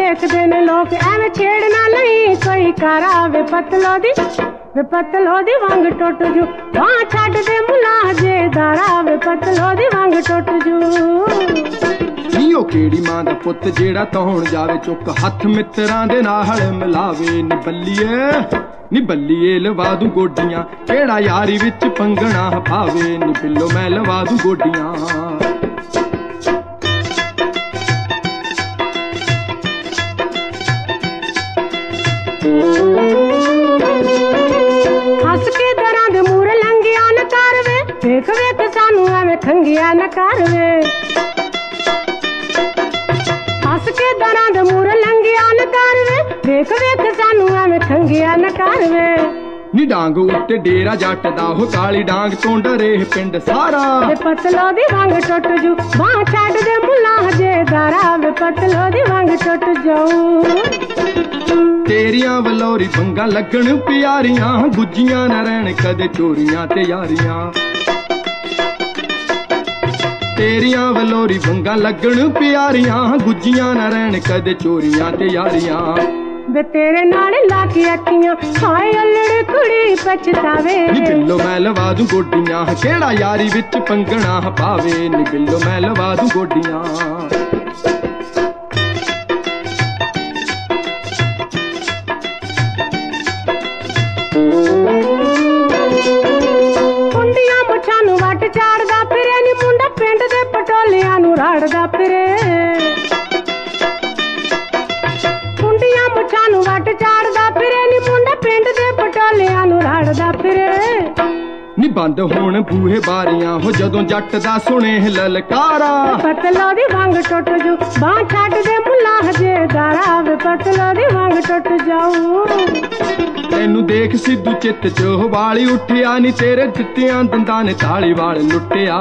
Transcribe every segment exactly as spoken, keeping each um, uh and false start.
देखते ने लोग एवें छेड़ना नहीं कोई करा वे पतलो दी वे पतलो दी वांग टुट जू बां छड्ड दे मुला जे दारा वे पतलो दी वांग टुट जू नी ओ केड़ी मां दा पुत जेड़ा तौण जावे चुक हथ मित्रां दे नाल मिलावे नी बल्लीए नी बल्लीए लवा दूं गोडियां केड़ा यारी विच पंगणा पावे नी बिल्लो मैं लवा दूं गोडियां हस के दरां दे मूर लंघिया न कर वे वेख वेख सानू एवें खंगिया न कर वे हस के दरां दे मूर लंघिया न कर वे वेख वेख सानू एवें खंगिया न कर वे नी डांग उत्ते डेरा जट दा हो काली डांग तो डरे पिंड सारा वे पतलो दी वांग टुट जू बां छड्ड दे मुला जे दारा वे पतलो दी वांग टुट जाऊं तेरियां वलोरी भंगा लगन प्यारियां गुज्जियां न रहन कदे चोरियां ते यारियां तेरियां वलोरी भंगा लगन प्यारियां गुज्जियां न रहन कदे चोरियां ते यारियां वे तेरे नाल लाके अखियां हाय अल्लड़ कुड़ी पछतावे नी बिल्लो मैं लवा दूं गोडियां केड़ा यारी विच पंगणा पावे नी बिल्लो मैं लवा दूं गोडियां कुंडियां मुछां नूं वट चाड़दा फिरे नी मुंडा पिंड दे पटोलियां नूं राड़दा फिरे कुंडियां मुछां नूं वट चाड़दा फिरे नी मुंडा पिंड दे पटोलियां नूं राड़दा फिरे नी बंद होण बूहे बारियां हो जदों जट दा सुणे ललकारा पतलो दी वांग टुट जू बां छड्ड दे मुला जे दारा वे पतलो दी वांग टुट जाऊं तैनू देख सिद्धू चित च वाली उठिया नी तेरे दित्तियां दंदां ने ताली वाल लुटिया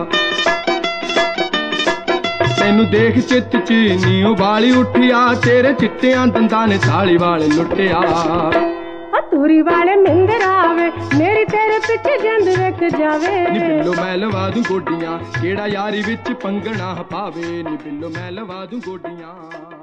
तैनू देख चित च नी वाली उठिया तेरे चिट्टियां दंदां ने ताली वाल लुटिया तूरी वाले मिंदर आवे मेरी तेरे पिछे जिंद विक जावे नी बिल्लो मैं लवा दूं गोडियां केड़ा यारी विच पंगणा पावे नी बिल्लो मैं लवा दूं गोडियां।